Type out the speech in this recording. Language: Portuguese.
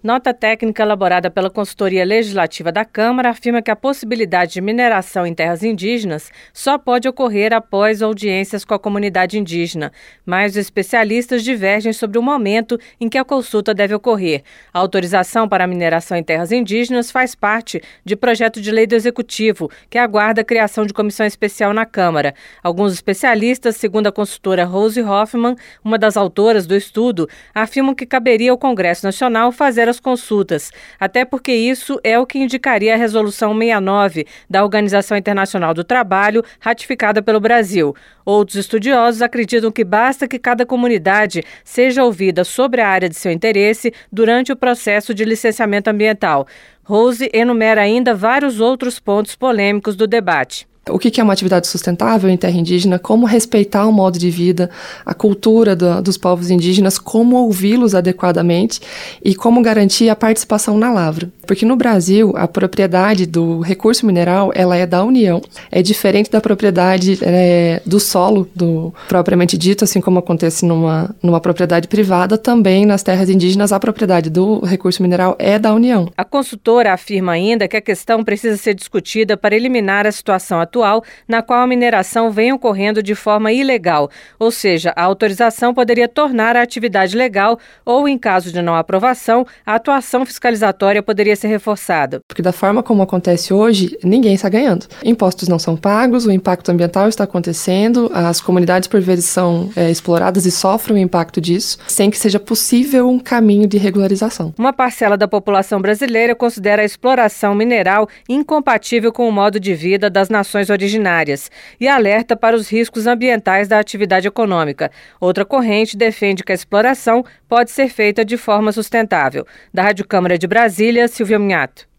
Nota técnica elaborada pela Consultoria Legislativa da Câmara afirma que a possibilidade de mineração em terras indígenas só pode ocorrer após audiências com a comunidade indígena, mas os especialistas divergem sobre o momento em que a consulta deve ocorrer. A autorização para a mineração em terras indígenas faz parte de projeto de lei do Executivo, que aguarda a criação de comissão especial na Câmara. Alguns especialistas, segundo a consultora Rose Hoffmann, uma das autoras do estudo, afirmam que caberia ao Congresso Nacional fazer as consultas, até porque isso é o que indicaria a Resolução 69 da Organização Internacional do Trabalho, ratificada pelo Brasil. Outros estudiosos acreditam que basta que cada comunidade seja ouvida sobre a área de seu interesse durante o processo de licenciamento ambiental. Rose enumera ainda vários outros pontos polêmicos do debate. O que é uma atividade sustentável em terra indígena, como respeitar o modo de vida, a cultura dos povos indígenas, como ouvi-los adequadamente e como garantir a participação na lavra. Porque no Brasil, a propriedade do recurso mineral ela é da União. É diferente da propriedade do solo, propriamente dito, assim como acontece numa propriedade privada, também nas terras indígenas a propriedade do recurso mineral é da União. A consultora afirma ainda que a questão precisa ser discutida para eliminar a situação atual na qual a mineração vem ocorrendo de forma ilegal, ou seja, a autorização poderia tornar a atividade legal ou, em caso de não aprovação, a atuação fiscalizatória poderia ser reforçada. Porque da forma como acontece hoje, ninguém está ganhando. Impostos não são pagos, o impacto ambiental está acontecendo, as comunidades por vezes são exploradas e sofrem o impacto disso, sem que seja possível um caminho de regularização. Uma parcela da população brasileira considera a exploração mineral incompatível com o modo de vida das nações originárias e alerta para os riscos ambientais da atividade econômica. Outra corrente defende que a exploração pode ser feita de forma sustentável. Da Rádio Câmara de Brasília, Silvia Minhato.